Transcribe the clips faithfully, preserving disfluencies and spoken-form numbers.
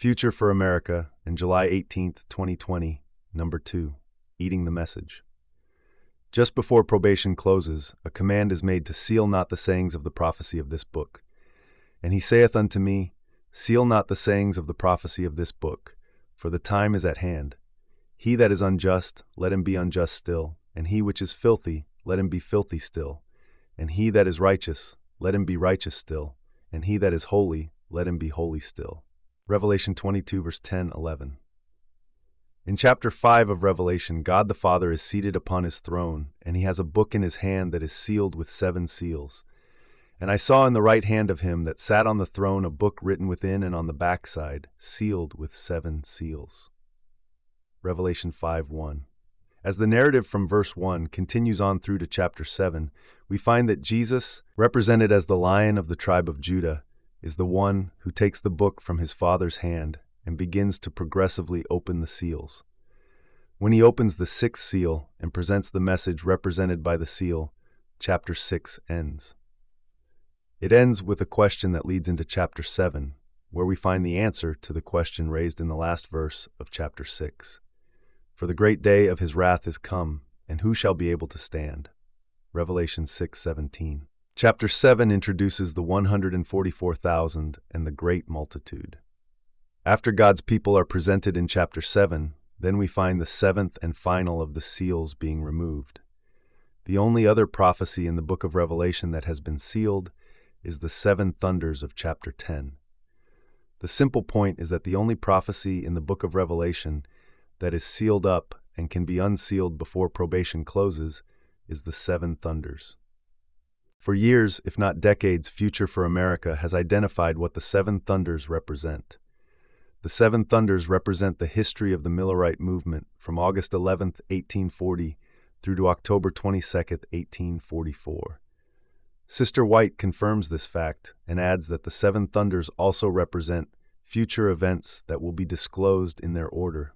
Future for America, and July eighteenth, twenty twenty, number two, Eating the Message. Just before probation closes, a command is made to seal not the sayings of the prophecy of this book. And he saith unto me, Seal not the sayings of the prophecy of this book, for the time is at hand. He that is unjust, let him be unjust still, and he which is filthy, let him be filthy still, and he that is righteous, let him be righteous still, and he that is holy, let him be holy still. Revelation twenty-two, verse ten, eleven. In chapter five of Revelation, God the Father is seated upon his throne, and he has a book in his hand that is sealed with seven seals. And I saw in the right hand of him that sat on the throne a book written within and on the backside, sealed with seven seals. Revelation five, one. As the narrative from verse one continues on through to chapter seven, we find that Jesus, represented as the Lion of the tribe of Judah, is the one who takes the book from his Father's hand and begins to progressively open the seals. When he opens the sixth seal and presents the message represented by the seal, chapter six ends. It ends with a question that leads into chapter seven, where we find the answer to the question raised in the last verse of chapter six. For the great day of his wrath is come, and who shall be able to stand? Revelation six, seventeen. Chapter seven introduces the one hundred forty-four thousand and the great multitude. After God's people are presented in chapter seven, then we find the seventh and final of the seals being removed. The only other prophecy in the book of Revelation that has been sealed is the seven thunders of chapter ten. The simple point is that the only prophecy in the book of Revelation that is sealed up and can be unsealed before probation closes is the seven thunders. For years, if not decades, Future for America has identified what the seven thunders represent. The seven thunders represent the history of the Millerite movement from August eleventh, eighteen forty through to October twenty-second, eighteen forty-four. Sister White confirms this fact and adds that the seven thunders also represent future events that will be disclosed in their order.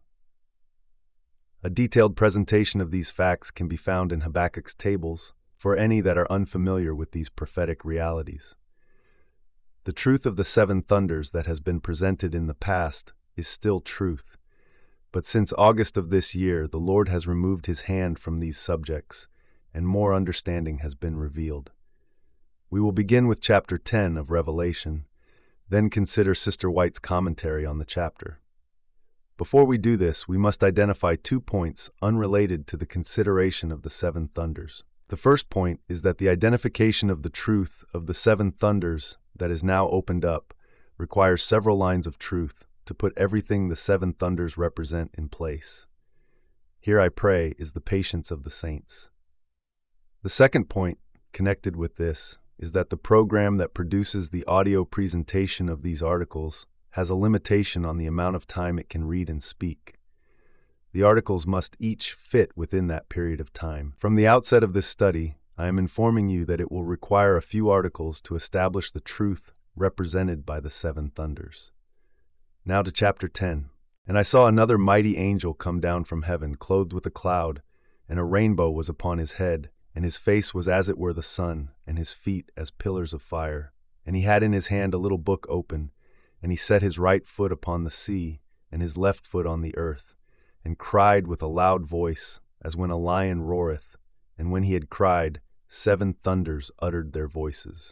A detailed presentation of these facts can be found in Habakkuk's tables, for any that are unfamiliar with these prophetic realities. The truth of the seven thunders that has been presented in the past is still truth, but since August of this year, the Lord has removed his hand from these subjects, and more understanding has been revealed. We will begin with chapter ten of Revelation, then consider Sister White's commentary on the chapter. Before we do this, we must identify two points unrelated to the consideration of the seven thunders. The first point is that the identification of the truth of the seven thunders that is now opened up requires several lines of truth to put everything the seven thunders represent in place. Here, I pray, is the patience of the saints. The second point connected with this is that the program that produces the audio presentation of these articles has a limitation on the amount of time it can read and speak. The articles must each fit within that period of time. From the outset of this study, I am informing you that it will require a few articles to establish the truth represented by the seven thunders. Now to chapter ten. And I saw another mighty angel come down from heaven, clothed with a cloud, and a rainbow was upon his head, and his face was as it were the sun, and his feet as pillars of fire. And he had in his hand a little book open, and he set his right foot upon the sea, and his left foot on the earth, and cried with a loud voice, as when a lion roareth, and when he had cried, seven thunders uttered their voices.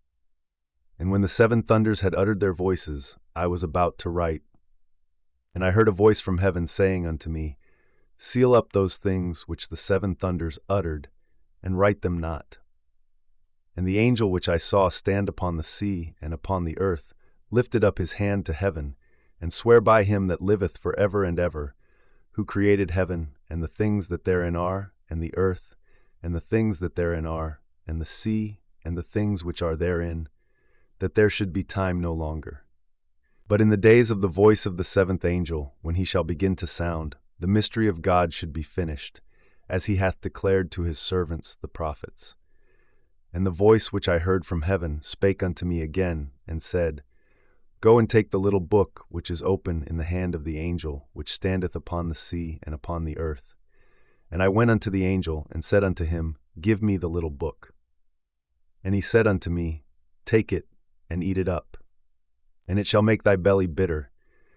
And when the seven thunders had uttered their voices, I was about to write. And I heard a voice from heaven saying unto me, Seal up those things which the seven thunders uttered, and write them not. And the angel which I saw stand upon the sea and upon the earth lifted up his hand to heaven, and sware by him that liveth for ever and ever, who created heaven, and the things that therein are, and the earth, and the things that therein are, and the sea, and the things which are therein, that there should be time no longer. But in the days of the voice of the seventh angel, when he shall begin to sound, the mystery of God should be finished, as he hath declared to his servants the prophets. And the voice which I heard from heaven spake unto me again, and said, Go and take the little book which is open in the hand of the angel which standeth upon the sea and upon the earth. And I went unto the angel, and said unto him, Give me the little book. And he said unto me, Take it, and eat it up. And it shall make thy belly bitter,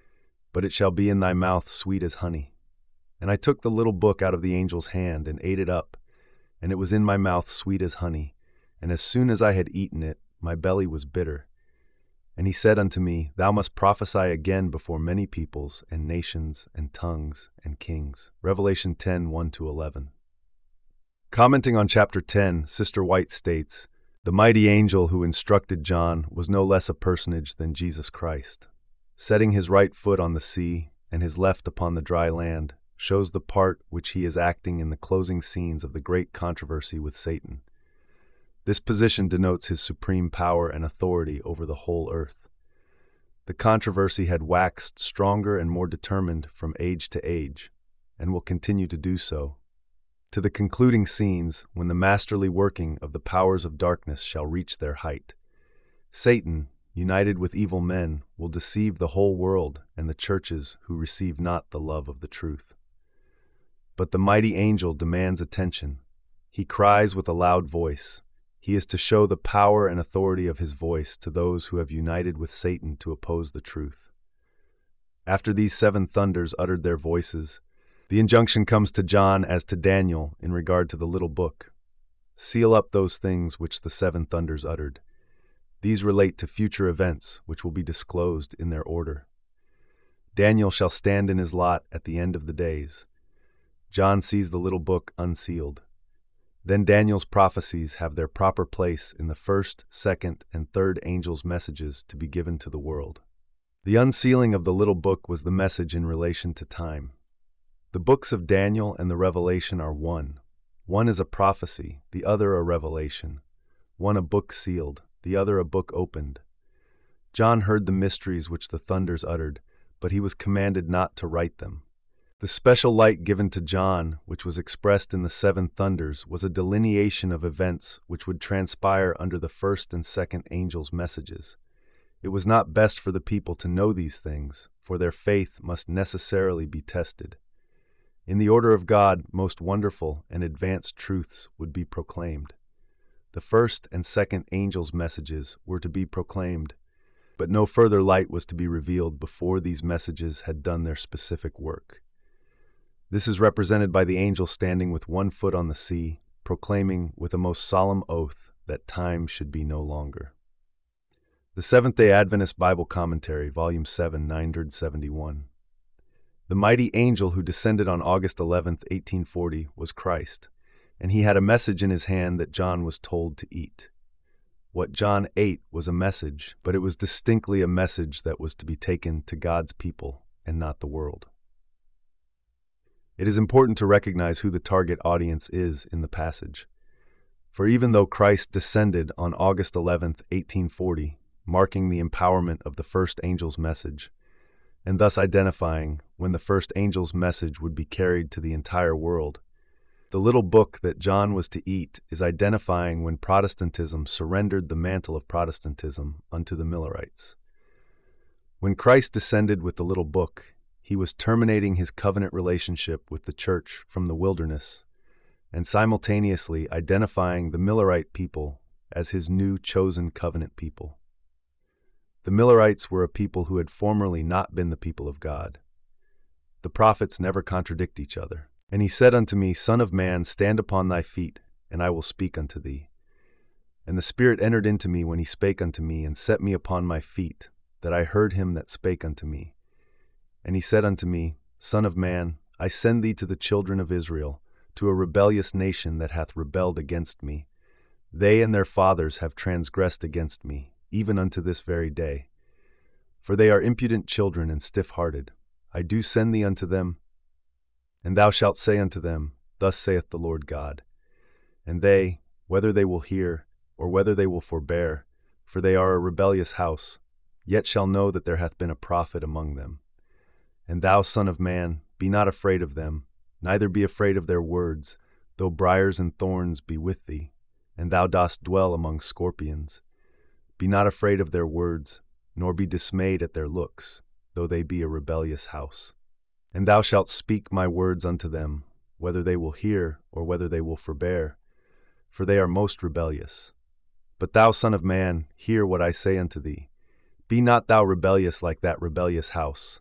but it shall be in thy mouth sweet as honey. And I took the little book out of the angel's hand, and ate it up, and it was in my mouth sweet as honey. And as soon as I had eaten it, my belly was bitter. And he said unto me, Thou must prophesy again before many peoples, and nations, and tongues, and kings. Revelation ten, one to eleven. Commenting on chapter ten, Sister White states, The mighty angel who instructed John was no less a personage than Jesus Christ. Setting his right foot on the sea, and his left upon the dry land, shows the part which he is acting in the closing scenes of the great controversy with Satan. This position denotes his supreme power and authority over the whole earth. The controversy had waxed stronger and more determined from age to age, and will continue to do so, to the concluding scenes when the masterly working of the powers of darkness shall reach their height. Satan, united with evil men, will deceive the whole world and the churches who receive not the love of the truth. But the mighty angel demands attention. He cries with a loud voice. He is to show the power and authority of his voice to those who have united with Satan to oppose the truth. After these seven thunders uttered their voices, the injunction comes to John as to Daniel in regard to the little book. Seal up those things which the seven thunders uttered. These relate to future events which will be disclosed in their order. Daniel shall stand in his lot at the end of the days. John sees the little book unsealed. Then Daniel's prophecies have their proper place in the first, second, and third angels' messages to be given to the world. The unsealing of the little book was the message in relation to time. The books of Daniel and the Revelation are one. One is a prophecy, the other a revelation. One a book sealed, the other a book opened. John heard the mysteries which the thunders uttered, but he was commanded not to write them. The special light given to John, which was expressed in the seven thunders, was a delineation of events which would transpire under the first and second angels' messages. It was not best for the people to know these things, for their faith must necessarily be tested. In the order of God, most wonderful and advanced truths would be proclaimed. The first and second angels' messages were to be proclaimed, but no further light was to be revealed before these messages had done their specific work. This is represented by the angel standing with one foot on the sea, proclaiming with a most solemn oath that time should be no longer. The Seventh-day Adventist Bible Commentary, Volume seven, nine seventy-one. The mighty angel who descended on August eleventh, eighteen forty, was Christ, and he had a message in his hand that John was told to eat. What John ate was a message, but it was distinctly a message that was to be taken to God's people and not the world. It is important to recognize who the target audience is in the passage. For even though Christ descended on August eleventh, eighteen forty, marking the empowerment of the first angel's message, and thus identifying when the first angel's message would be carried to the entire world, the little book that John was to eat is identifying when Protestantism surrendered the mantle of Protestantism unto the Millerites. When Christ descended with the little book, he was terminating his covenant relationship with the church from the wilderness, and simultaneously identifying the Millerite people as his new chosen covenant people. The Millerites were a people who had formerly not been the people of God. The prophets never contradict each other. And he said unto me, Son of man, stand upon thy feet, and I will speak unto thee. And the Spirit entered into me when he spake unto me, and set me upon my feet, that I heard him that spake unto me. And he said unto me, Son of man, I send thee to the children of Israel, to a rebellious nation that hath rebelled against me. They and their fathers have transgressed against me, even unto this very day. For they are impudent children and stiff-hearted. I do send thee unto them, and thou shalt say unto them, Thus saith the Lord God. And they, whether they will hear, or whether they will forbear, for they are a rebellious house, yet shall know that there hath been a prophet among them. And thou, son of man, be not afraid of them, neither be afraid of their words, though briars and thorns be with thee, and thou dost dwell among scorpions. Be not afraid of their words, nor be dismayed at their looks, though they be a rebellious house. And thou shalt speak my words unto them, whether they will hear, or whether they will forbear, for they are most rebellious. But thou, son of man, hear what I say unto thee. Be not thou rebellious like that rebellious house.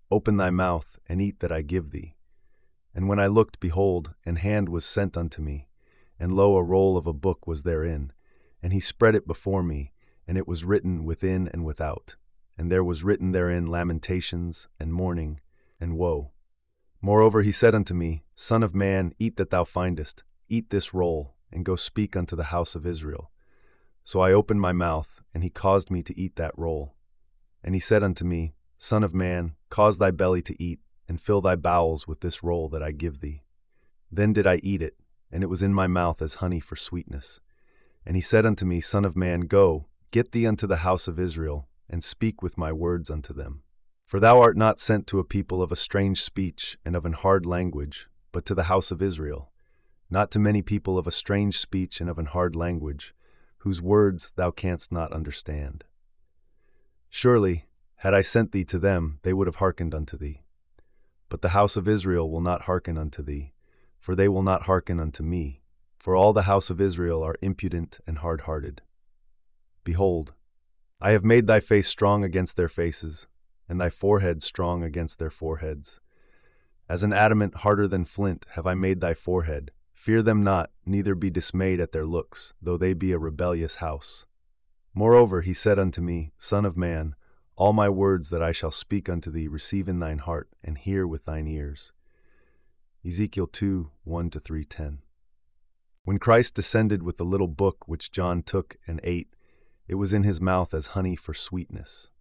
Open thy mouth, and eat that I give thee. And when I looked, behold, an hand was sent unto me, and lo, a roll of a book was therein. And he spread it before me, and it was written within and without. And there was written therein lamentations, and mourning, and woe. Moreover he said unto me, Son of man, eat that thou findest, eat this roll, and go speak unto the house of Israel. So I opened my mouth, and he caused me to eat that roll. And he said unto me, Son of man, cause thy belly to eat, and fill thy bowels with this roll that I give thee. Then did I eat it, and it was in my mouth as honey for sweetness. And he said unto me, Son of man, go, get thee unto the house of Israel, and speak with my words unto them. For thou art not sent to a people of a strange speech and of an hard language, but to the house of Israel, not to many people of a strange speech and of an hard language, whose words thou canst not understand. Surely, had I sent thee to them, they would have hearkened unto thee. But the house of Israel will not hearken unto thee, for they will not hearken unto me, for all the house of Israel are impudent and hard-hearted. Behold, I have made thy face strong against their faces, and thy forehead strong against their foreheads. As an adamant harder than flint have I made thy forehead. Fear them not, neither be dismayed at their looks, though they be a rebellious house. Moreover he said unto me, Son of man, all my words that I shall speak unto thee receive in thine heart, and hear with thine ears. Ezekiel two, one to three ten. When Christ descended with the little book which John took and ate, it was in his mouth as honey for sweetness.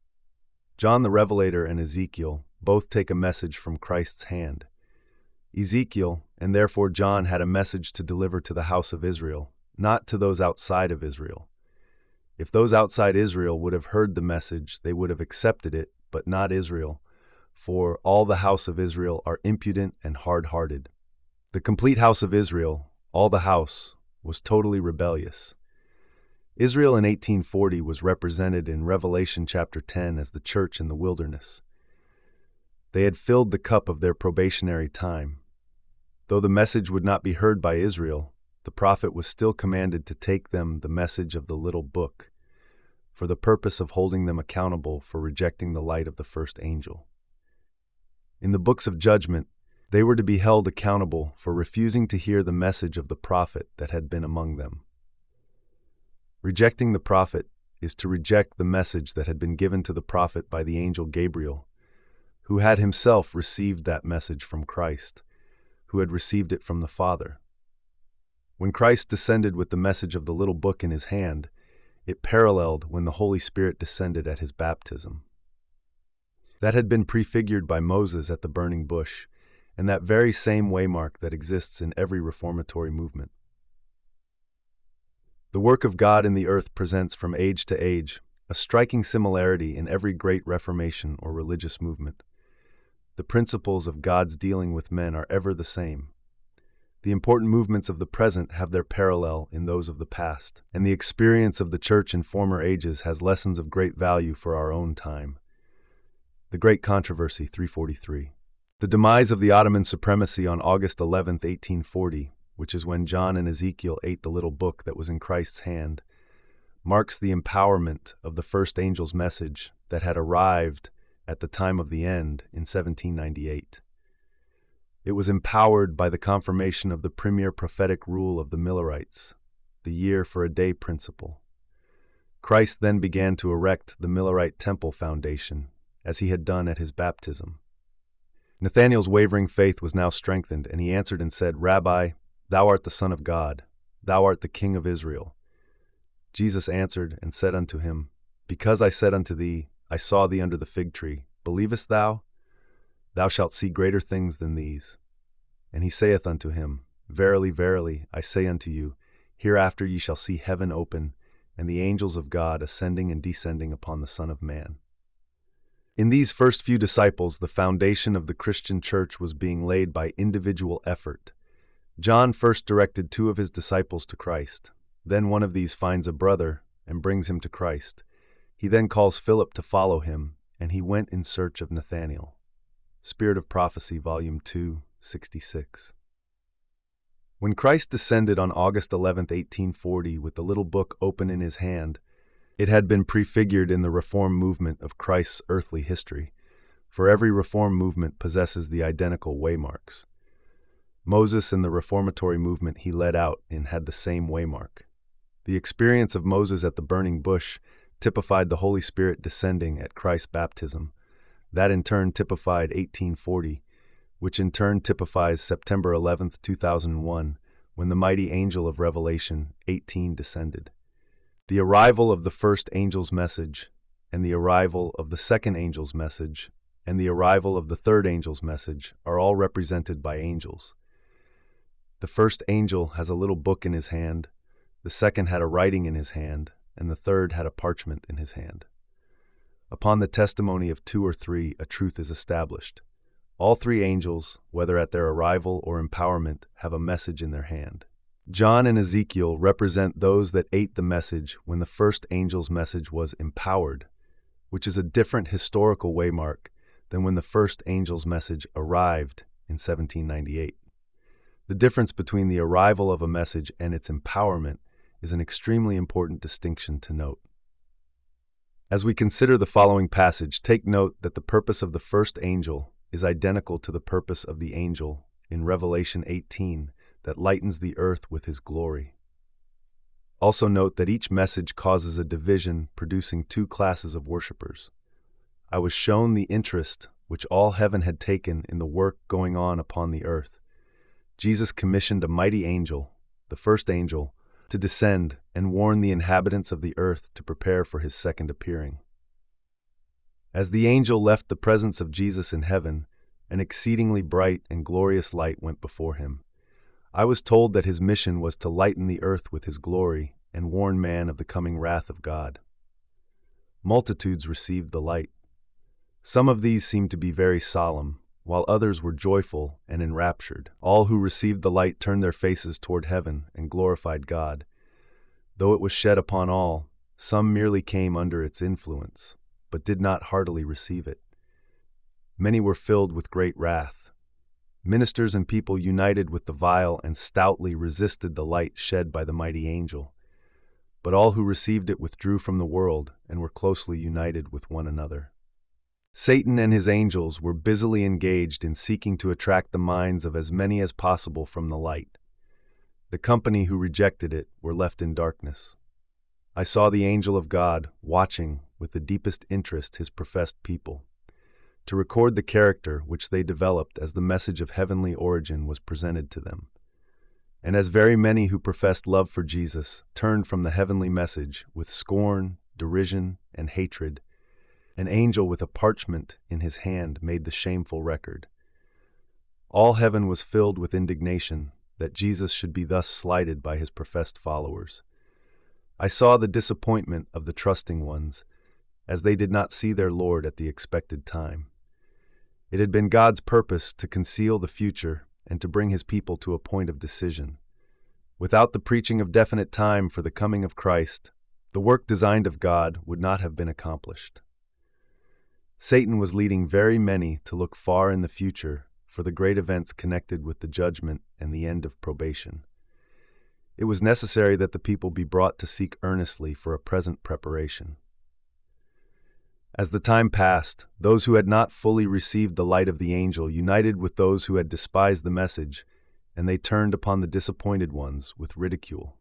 John the Revelator and Ezekiel both take a message from Christ's hand. Ezekiel, and therefore John, had a message to deliver to the house of Israel, not to those outside of Israel. If those outside Israel would have heard the message, they would have accepted it, but not Israel, for all the house of Israel are impudent and hard-hearted. The complete house of Israel, all the house, was totally rebellious. Israel in eighteen forty was represented in Revelation chapter ten as the church in the wilderness. They had filled the cup of their probationary time. Though the message would not be heard by Israel, the prophet was still commanded to take them the message of the little book, for the purpose of holding them accountable for rejecting the light of the first angel. In the books of judgment, they were to be held accountable for refusing to hear the message of the prophet that had been among them. Rejecting the prophet is to reject the message that had been given to the prophet by the angel Gabriel, who had himself received that message from Christ, who had received it from the Father. When Christ descended with the message of the little book in his hand, it paralleled when the Holy Spirit descended at his baptism. That had been prefigured by Moses at the burning bush, and that very same waymark that exists in every reformatory movement. The work of God in the earth presents from age to age a striking similarity in every great Reformation or religious movement. The principles of God's dealing with men are ever the same. The important movements of the present have their parallel in those of the past, and the experience of the Church in former ages has lessons of great value for our own time. The Great Controversy, three forty-three. The demise of the Ottoman supremacy on August eleventh, eighteen forty, which is when John and Ezekiel ate the little book that was in Christ's hand, marks the empowerment of the first angel's message that had arrived at the time of the end in seventeen ninety-eight. It was empowered by the confirmation of the premier prophetic rule of the Millerites, the year for a day principle. Christ then began to erect the Millerite temple foundation, as he had done at his baptism. Nathanael's wavering faith was now strengthened, and he answered and said, Rabbi, thou art the Son of God, thou art the King of Israel. Jesus answered and said unto him, Because I said unto thee, I saw thee under the fig tree, believest thou? Thou shalt see greater things than these. And he saith unto him, Verily, verily, I say unto you, hereafter ye shall see heaven open, and the angels of God ascending and descending upon the Son of Man. In these first few disciples, the foundation of the Christian church was being laid by individual effort. John first directed two of his disciples to Christ. Then one of these finds a brother and brings him to Christ. He then calls Philip to follow him, and he went in search of Nathanael. Spirit of Prophecy, Volume two, sixty-six. When Christ descended on August eleventh, eighteen forty, with the little book open in his hand, it had been prefigured in the Reform movement of Christ's earthly history, for every reform movement possesses the identical waymarks. Moses and the reformatory movement he led out in had the same waymark. The experience of Moses at the burning bush typified the Holy Spirit descending at Christ's baptism. That in turn typified eighteen forty, which in turn typifies September eleventh, two thousand one, when the mighty angel of Revelation eighteen descended. The arrival of the first angel's message, and the arrival of the second angel's message, and the arrival of the third angel's message are all represented by angels. The first angel has a little book in his hand, the second had a writing in his hand, and the third had a parchment in his hand. Upon the testimony of two or three, a truth is established. All three angels, whether at their arrival or empowerment, have a message in their hand. John and Ezekiel represent those that ate the message when the first angel's message was empowered, which is a different historical waymark than when the first angel's message arrived in seventeen ninety-eight. The difference between the arrival of a message and its empowerment is an extremely important distinction to note. As we consider the following passage, take note that the purpose of the first angel is identical to the purpose of the angel in Revelation eighteen that lightens the earth with his glory. Also note that each message causes a division, producing two classes of worshipers. I was shown the interest which all heaven had taken in the work going on upon the earth. Jesus commissioned a mighty angel, the first angel, to descend and warn the inhabitants of the earth to prepare for his second appearing. As the angel left the presence of Jesus in heaven, an exceedingly bright and glorious light went before him. I was told that his mission was to lighten the earth with his glory and warn man of the coming wrath of God. Multitudes received the light. Some of these seemed to be very solemn, while others were joyful and enraptured. All who received the light turned their faces toward heaven and glorified God. Though it was shed upon all, some merely came under its influence, but did not heartily receive it. Many were filled with great wrath. Ministers and people united with the vile and stoutly resisted the light shed by the mighty angel. But all who received it withdrew from the world and were closely united with one another. Satan and his angels were busily engaged in seeking to attract the minds of as many as possible from the light. The company who rejected it were left in darkness. I saw the angel of God watching with the deepest interest his professed people, to record the character which they developed as the message of heavenly origin was presented to them. And as very many who professed love for Jesus turned from the heavenly message with scorn, derision, and hatred, an angel with a parchment in his hand made the shameful record. All heaven was filled with indignation that Jesus should be thus slighted by his professed followers. I saw the disappointment of the trusting ones, as they did not see their Lord at the expected time. It had been God's purpose to conceal the future and to bring his people to a point of decision. Without the preaching of definite time for the coming of Christ, the work designed of God would not have been accomplished. Satan was leading very many to look far in the future for the great events connected with the judgment and the end of probation. It was necessary that the people be brought to seek earnestly for a present preparation. As the time passed, those who had not fully received the light of the angel united with those who had despised the message, and they turned upon the disappointed ones with ridicule.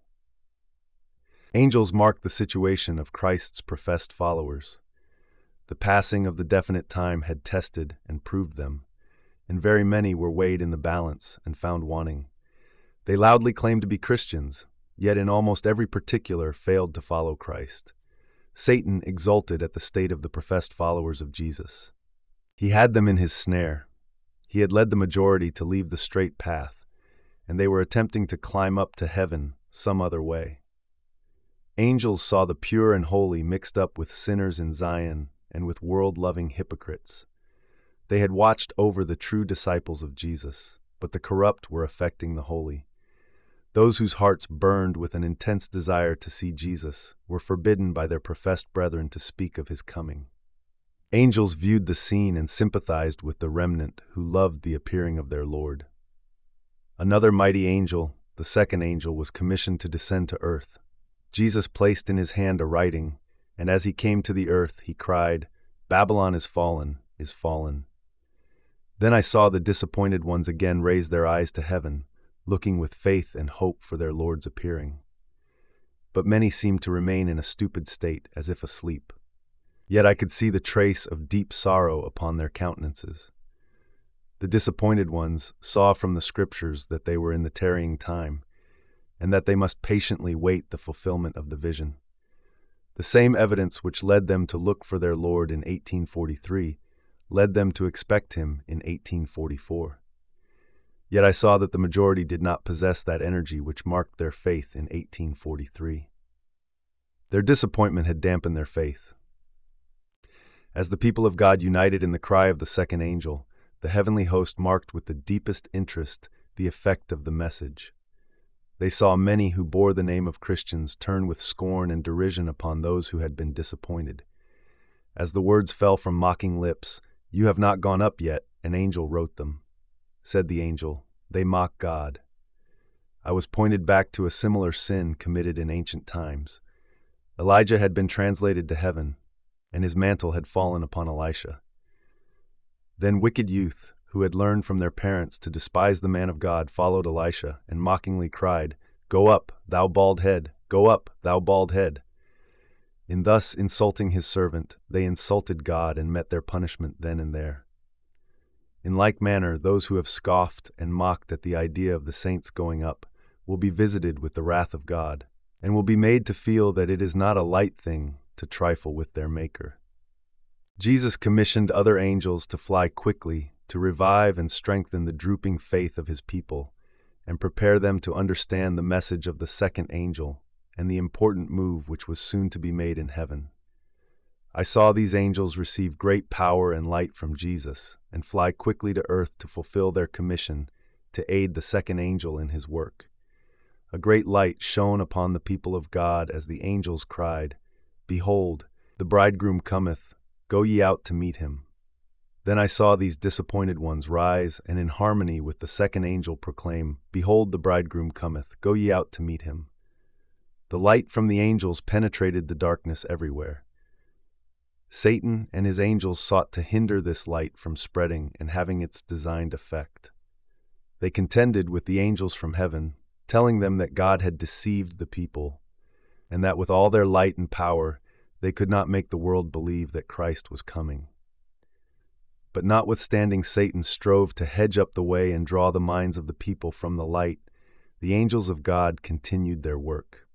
Angels marked the situation of Christ's professed followers. The passing of the definite time had tested and proved them, and very many were weighed in the balance and found wanting. They loudly claimed to be Christians, yet in almost every particular failed to follow Christ. Satan exulted at the state of the professed followers of Jesus. He had them in his snare. He had led the majority to leave the straight path, and they were attempting to climb up to heaven some other way. Angels saw the pure and holy mixed up with sinners in Zion and with world-loving hypocrites. They had watched over the true disciples of Jesus, but the corrupt were affecting the holy. Those whose hearts burned with an intense desire to see Jesus were forbidden by their professed brethren to speak of his coming. Angels viewed the scene and sympathized with the remnant who loved the appearing of their Lord. Another mighty angel, the second angel, was commissioned to descend to earth. Jesus placed in his hand a writing, and as he came to the earth, he cried, "Babylon is fallen, is fallen. Then I saw the disappointed ones again raise their eyes to heaven, looking with faith and hope for their Lord's appearing. But many seemed to remain in a stupid state, as if asleep. Yet I could see the trace of deep sorrow upon their countenances. The disappointed ones saw from the Scriptures that they were in the tarrying time, and that they must patiently wait the fulfillment of the vision. The same evidence which led them to look for their Lord in eighteen forty-three led them to expect him in eighteen forty-four. Yet I saw that the majority did not possess that energy which marked their faith in eighteen forty-three. Their disappointment had dampened their faith. As the people of God united in the cry of the second angel, the heavenly host marked with the deepest interest the effect of the message. They saw many who bore the name of Christians turn with scorn and derision upon those who had been disappointed. As the words fell from mocking lips, "You have not gone up yet," an angel wrote them. Said the angel, "They mock God." I was pointed back to a similar sin committed in ancient times. Elijah had been translated to heaven, and his mantle had fallen upon Elisha. Then wicked youth, who had learned from their parents to despise the man of God, followed Elisha and mockingly cried, "Go up, thou bald head! Go up, thou bald head!" In thus insulting his servant, they insulted God and met their punishment then and there. In like manner, those who have scoffed and mocked at the idea of the saints going up will be visited with the wrath of God, and will be made to feel that it is not a light thing to trifle with their Maker. Jesus commissioned other angels to fly quickly to revive and strengthen the drooping faith of his people and prepare them to understand the message of the second angel and the important move which was soon to be made in heaven. I saw these angels receive great power and light from Jesus and fly quickly to earth to fulfill their commission to aid the second angel in his work. A great light shone upon the people of God as the angels cried, "Behold, the bridegroom cometh, go ye out to meet him." Then I saw these disappointed ones rise and in harmony with the second angel proclaim, "Behold, the bridegroom cometh, go ye out to meet him." The light from the angels penetrated the darkness everywhere. Satan and his angels sought to hinder this light from spreading and having its designed effect. They contended with the angels from heaven, telling them that God had deceived the people, and that with all their light and power, they could not make the world believe that Christ was coming. But notwithstanding Satan strove to hedge up the way and draw the minds of the people from the light, the angels of God continued their work.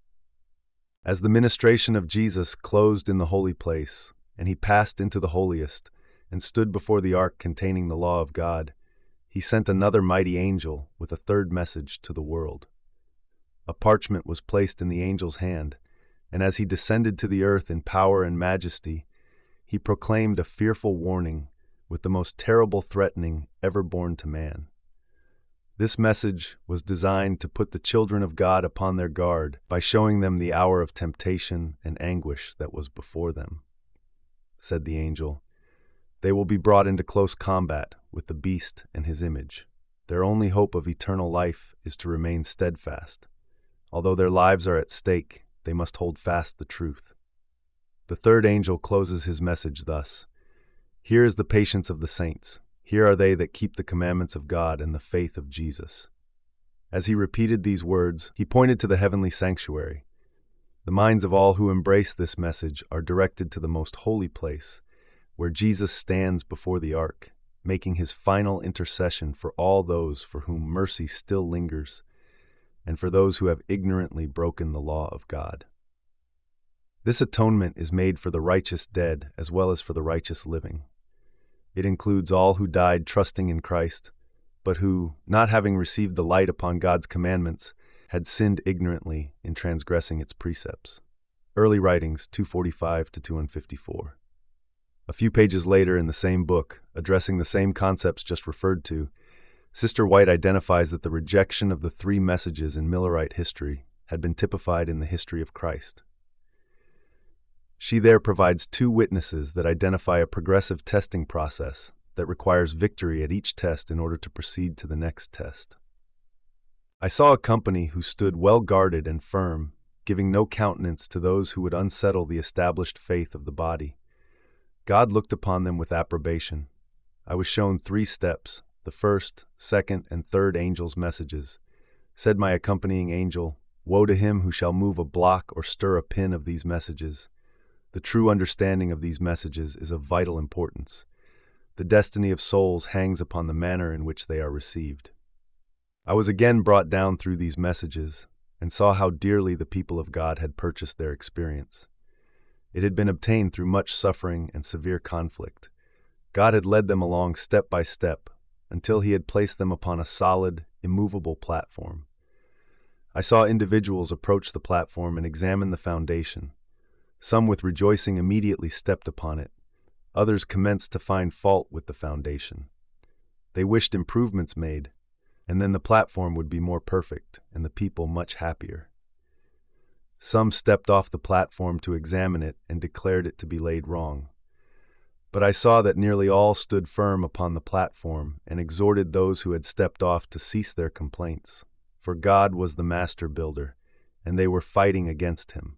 As the ministration of Jesus closed in the holy place, and he passed into the holiest, and stood before the ark containing the law of God, he sent another mighty angel with a third message to the world. A parchment was placed in the angel's hand, and as he descended to the earth in power and majesty, he proclaimed a fearful warning with the most terrible threatening ever born to man. This message was designed to put the children of God upon their guard by showing them the hour of temptation and anguish that was before them. Said the angel, "They will be brought into close combat with the beast and his image. Their only hope of eternal life is to remain steadfast. Although their lives are at stake, they must hold fast the truth." The third angel closes his message thus, "Here is the patience of the saints. Here are they that keep the commandments of God and the faith of Jesus." As he repeated these words, he pointed to the heavenly sanctuary. The minds of all who embrace this message are directed to the most holy place, where Jesus stands before the ark, making his final intercession for all those for whom mercy still lingers, and for those who have ignorantly broken the law of God. This atonement is made for the righteous dead as well as for the righteous living. It includes all who died trusting in Christ, but who, not having received the light upon God's commandments, had sinned ignorantly in transgressing its precepts. Early Writings two forty-five to two fifty-four. A few pages later in the same book, addressing the same concepts just referred to, Sister White identifies that the rejection of the three messages in Millerite history had been typified in the history of Christ. She there provides two witnesses that identify a progressive testing process that requires victory at each test in order to proceed to the next test. I saw a company who stood well guarded and firm, giving no countenance to those who would unsettle the established faith of the body. God looked upon them with approbation. I was shown three steps, the first, second, and third angels' messages. Said my accompanying angel, "Woe to him who shall move a block or stir a pin of these messages." The true understanding of these messages is of vital importance. The destiny of souls hangs upon the manner in which they are received. I was again brought down through these messages and saw how dearly the people of God had purchased their experience. It had been obtained through much suffering and severe conflict. God had led them along step by step until He had placed them upon a solid, immovable platform. I saw individuals approach the platform and examine the foundation. Some with rejoicing immediately stepped upon it. Others commenced to find fault with the foundation. They wished improvements made, and then the platform would be more perfect and the people much happier. Some stepped off the platform to examine it and declared it to be laid wrong. But I saw that nearly all stood firm upon the platform and exhorted those who had stepped off to cease their complaints, for God was the master builder, and they were fighting against Him.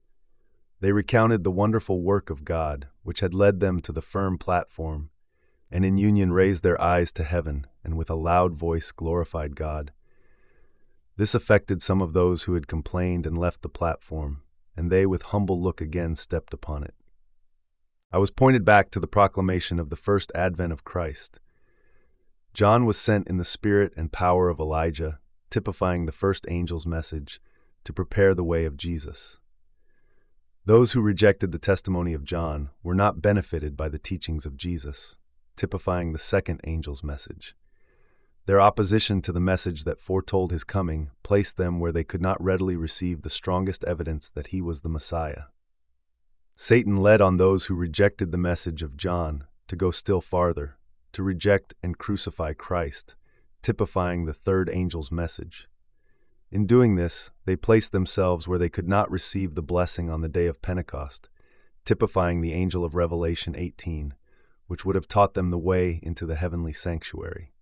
They recounted the wonderful work of God, which had led them to the firm platform, and in union raised their eyes to heaven, and with a loud voice glorified God. This affected some of those who had complained and left the platform, and they with humble look again stepped upon it. I was pointed back to the proclamation of the first advent of Christ. John was sent in the spirit and power of Elijah, typifying the first angel's message, to prepare the way of Jesus. Those who rejected the testimony of John were not benefited by the teachings of Jesus, typifying the second angel's message. Their opposition to the message that foretold His coming placed them where they could not readily receive the strongest evidence that He was the Messiah. Satan led on those who rejected the message of John to go still farther, to reject and crucify Christ, typifying the third angel's message. In doing this, they placed themselves where they could not receive the blessing on the day of Pentecost, typifying the angel of Revelation eighteen, which would have taught them the way into the heavenly sanctuary.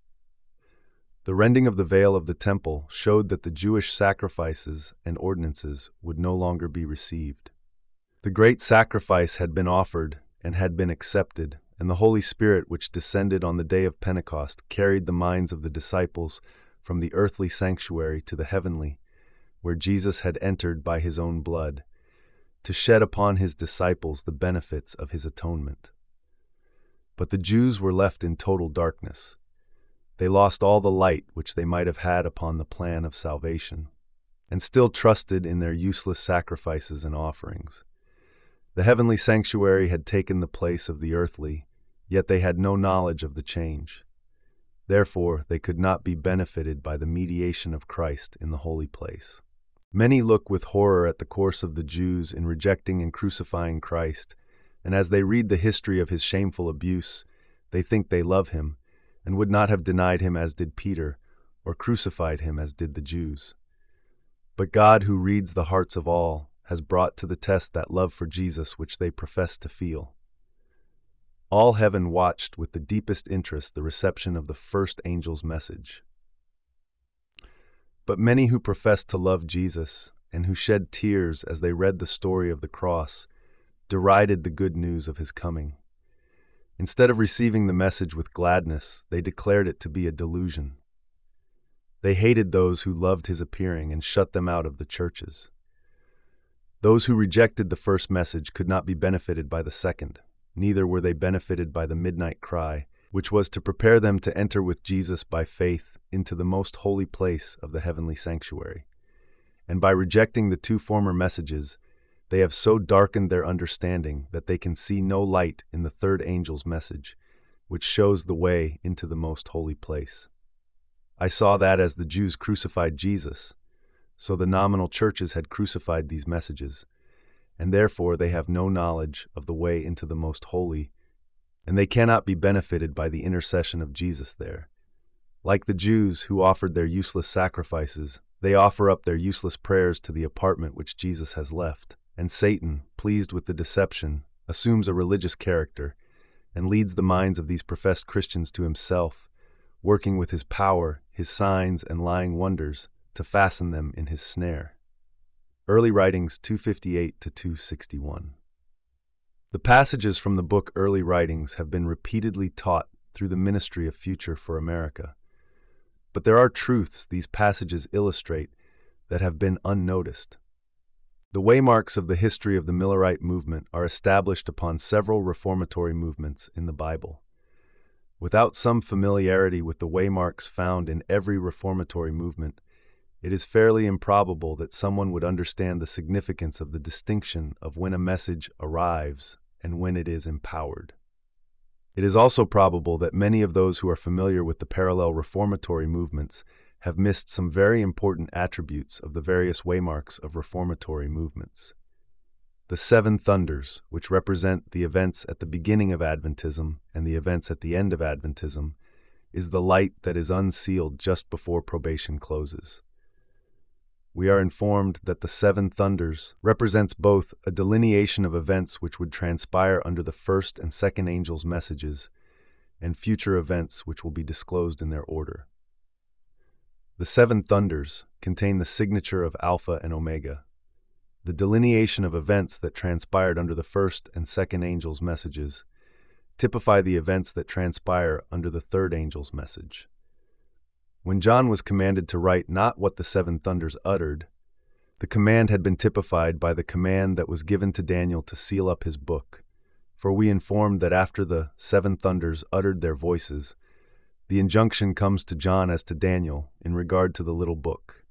The rending of the veil of the temple showed that the Jewish sacrifices and ordinances would no longer be received. The great sacrifice had been offered and had been accepted, and the Holy Spirit which descended on the day of Pentecost carried the minds of the disciples from the earthly sanctuary to the heavenly, where Jesus had entered by His own blood, to shed upon His disciples the benefits of His atonement. But the Jews were left in total darkness. They lost all the light which they might have had upon the plan of salvation, and still trusted in their useless sacrifices and offerings. The heavenly sanctuary had taken the place of the earthly, yet they had no knowledge of the change. Therefore, they could not be benefited by the mediation of Christ in the holy place. Many look with horror at the course of the Jews in rejecting and crucifying Christ, and as they read the history of His shameful abuse, they think they love Him, and would not have denied Him as did Peter, or crucified Him as did the Jews. But God, who reads the hearts of all, has brought to the test that love for Jesus which they profess to feel. All heaven watched with the deepest interest the reception of the first angel's message. But many who professed to love Jesus, and who shed tears as they read the story of the cross, derided the good news of His coming. Instead of receiving the message with gladness, they declared it to be a delusion. They hated those who loved His appearing and shut them out of the churches. Those who rejected the first message could not be benefited by the second, neither were they benefited by the midnight cry, which was to prepare them to enter with Jesus by faith into the most holy place of the heavenly sanctuary. And by rejecting the two former messages, they have so darkened their understanding that they can see no light in the third angel's message, which shows the way into the most holy place. I saw that as the Jews crucified Jesus, so the nominal churches had crucified these messages, and therefore they have no knowledge of the way into the most holy, and they cannot be benefited by the intercession of Jesus there. Like the Jews who offered their useless sacrifices, they offer up their useless prayers to the apartment which Jesus has left, and Satan, pleased with the deception, assumes a religious character and leads the minds of these professed Christians to himself, working with his power, his signs, and lying wonders to fasten them in his snare. Early Writings two fifty-eight to two sixty-one. The passages from the book Early Writings have been repeatedly taught through the ministry of Future for America. But there are truths these passages illustrate that have been unnoticed. The waymarks of the history of the Millerite movement are established upon several reformatory movements in the Bible. Without some familiarity with the waymarks found in every reformatory movement, it is fairly improbable that someone would understand the significance of the distinction of when a message arrives and when it is empowered. It is also probable that many of those who are familiar with the parallel reformatory movements have missed some very important attributes of the various waymarks of reformatory movements. The seven thunders, which represent the events at the beginning of Adventism and the events at the end of Adventism, is the light that is unsealed just before probation closes. We are informed that the seven thunders represents both a delineation of events which would transpire under the first and second angels' messages and future events which will be disclosed in their order. The seven thunders contain the signature of Alpha and Omega. The delineation of events that transpired under the first and second angels' messages typify the events that transpire under the third angel's message. When John was commanded to write not what the seven thunders uttered, the command had been typified by the command that was given to Daniel to seal up his book. For we informed that after the seven thunders uttered their voices, the injunction comes to John as to Daniel in regard to the little book.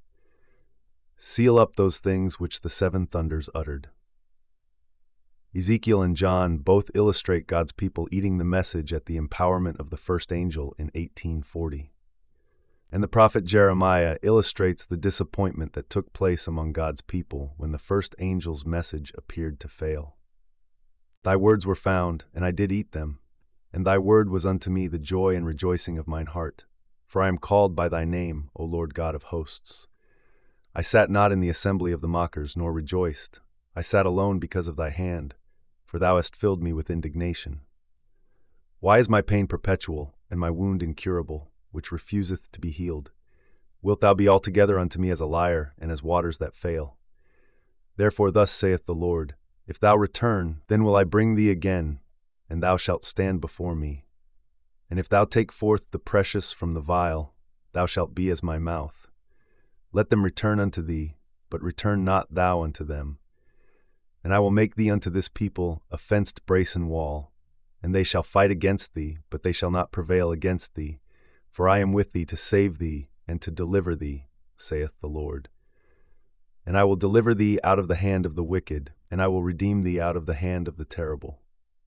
Seal up those things which the seven thunders uttered. Ezekiel and John both illustrate God's people eating the message at the empowerment of the first angel in eighteen forty. And the prophet Jeremiah illustrates the disappointment that took place among God's people when the first angel's message appeared to fail. Thy words were found, and I did eat them, and thy word was unto me the joy and rejoicing of mine heart. For I am called by thy name, O Lord God of hosts. I sat not in the assembly of the mockers, nor rejoiced. I sat alone because of thy hand, for thou hast filled me with indignation. Why is my pain perpetual, and my wound incurable, which refuseth to be healed? Wilt thou be altogether unto me as a liar, and as waters that fail? Therefore thus saith the Lord, If thou return, then will I bring thee again, and thou shalt stand before me. And if thou take forth the precious from the vile, thou shalt be as my mouth. Let them return unto thee, but return not thou unto them. And I will make thee unto this people a fenced brazen wall, and they shall fight against thee, but they shall not prevail against thee. For I am with thee to save thee and to deliver thee, saith the Lord. And I will deliver thee out of the hand of the wicked, and I will redeem thee out of the hand of the terrible.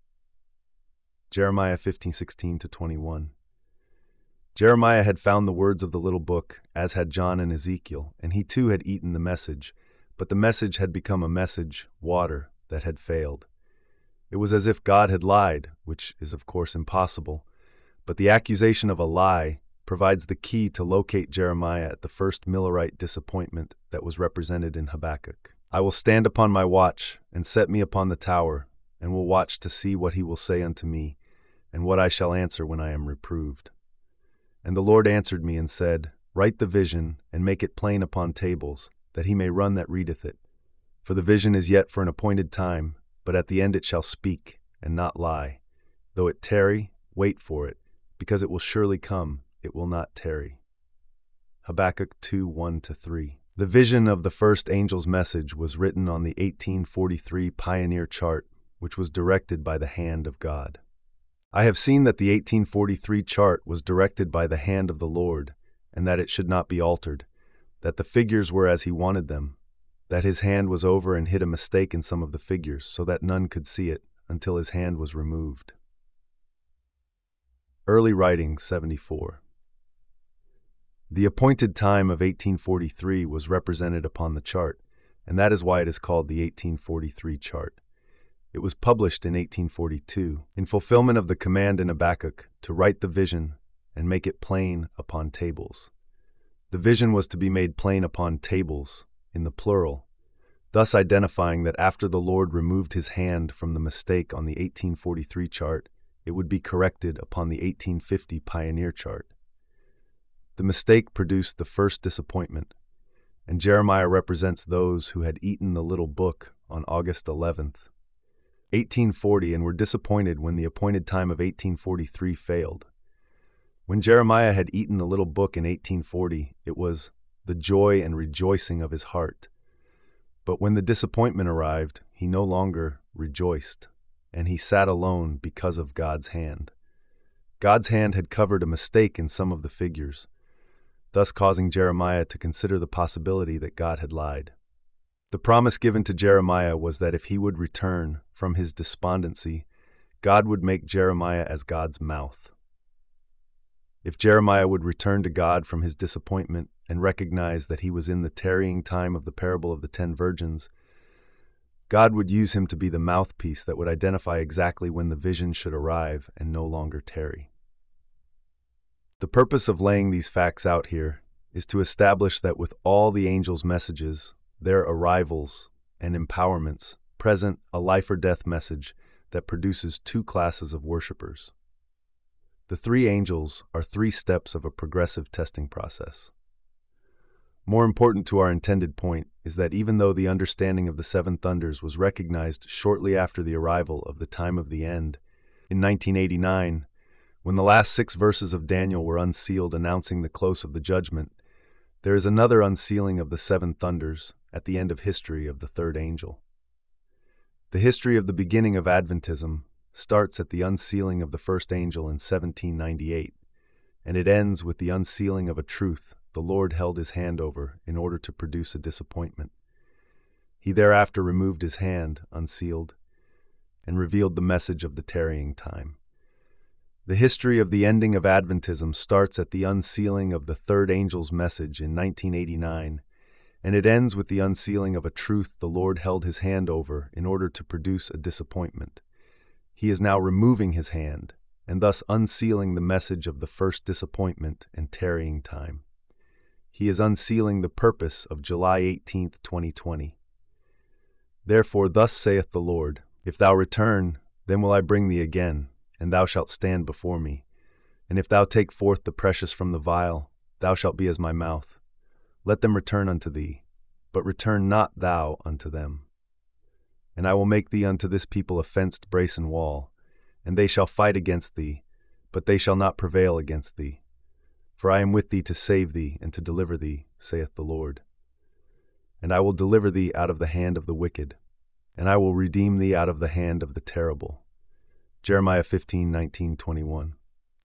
Jeremiah fifteen sixteen to twenty-one. Jeremiah had found the words of the little book, as had John and Ezekiel, and he too had eaten the message, but the message had become a message, water, that had failed. It was as if God had lied, which is of course impossible, but the accusation of a lie provides the key to locate Jeremiah at the first Millerite disappointment that was represented in Habakkuk. I will stand upon my watch, and set me upon the tower, and will watch to see what he will say unto me, and what I shall answer when I am reproved. And the Lord answered me and said, Write the vision, and make it plain upon tables, that he may run that readeth it. For the vision is yet for an appointed time, but at the end it shall speak, and not lie. Though it tarry, wait for it, because it will surely come, it will not tarry. Habakkuk two one to three. The vision of the first angel's message was written on the eighteen forty-three Pioneer Chart, which was directed by the hand of God. I have seen that the eighteen forty-three chart was directed by the hand of the Lord, and that it should not be altered, that the figures were as he wanted them, that his hand was over and hid a mistake in some of the figures, so that none could see it until his hand was removed. Early Writings seventy-four. The appointed time of eighteen forty-three was represented upon the chart, and that is why it is called the eighteen forty-three chart. It was published in eighteen forty-two, in fulfillment of the command in Habakkuk to write the vision and make it plain upon tables. The vision was to be made plain upon tables, in the plural, thus identifying that after the Lord removed his hand from the mistake on the eighteen forty-three chart, it would be corrected upon the eighteen fifty Pioneer Chart. The mistake produced the first disappointment, and Jeremiah represents those who had eaten the little book on August eleventh. eighteen forty and were disappointed when the appointed time of eighteen forty-three failed. When Jeremiah had eaten the little book in eighteen forty, it was the joy and rejoicing of his heart. But when the disappointment arrived, he no longer rejoiced, and he sat alone because of God's hand. God's hand had covered a mistake in some of the figures, thus causing Jeremiah to consider the possibility that God had lied. The promise given to Jeremiah was that if he would return from his despondency, God would make Jeremiah as God's mouth. If Jeremiah would return to God from his disappointment and recognize that he was in the tarrying time of the parable of the ten virgins, God would use him to be the mouthpiece that would identify exactly when the vision should arrive and no longer tarry. The purpose of laying these facts out here is to establish that with all the angels' messages, their arrivals and empowerments present a life or death message that produces two classes of worshipers. The three angels are three steps of a progressive testing process. More important to our intended point is that even though the understanding of the seven thunders was recognized shortly after the arrival of the time of the end, in nineteen eighty-nine, when the last six verses of Daniel were unsealed announcing the close of the judgment, there is another unsealing of the seven thunders at the end of history of the third angel. The history of the beginning of Adventism starts at the unsealing of the first angel in seventeen ninety-eight, and it ends with the unsealing of a truth the Lord held his hand over in order to produce a disappointment. He thereafter removed his hand, unsealed, and revealed the message of the tarrying time. The history of the ending of Adventism starts at the unsealing of the third angel's message in nineteen eighty-nine, and it ends with the unsealing of a truth the Lord held his hand over in order to produce a disappointment. He is now removing his hand, and thus unsealing the message of the first disappointment and tarrying time. He is unsealing the purpose of July eighteenth, twenty twenty. Therefore, thus saith the Lord, if thou return, then will I bring thee again, and thou shalt stand before me. And if thou take forth the precious from the vial, thou shalt be as my mouth. Let them return unto thee, but return not thou unto them. And I will make thee unto this people a fenced brazen wall, and they shall fight against thee, but they shall not prevail against thee. For I am with thee to save thee and to deliver thee, saith the Lord. And I will deliver thee out of the hand of the wicked, and I will redeem thee out of the hand of the terrible. Jeremiah fifteen, nineteen, twenty-one.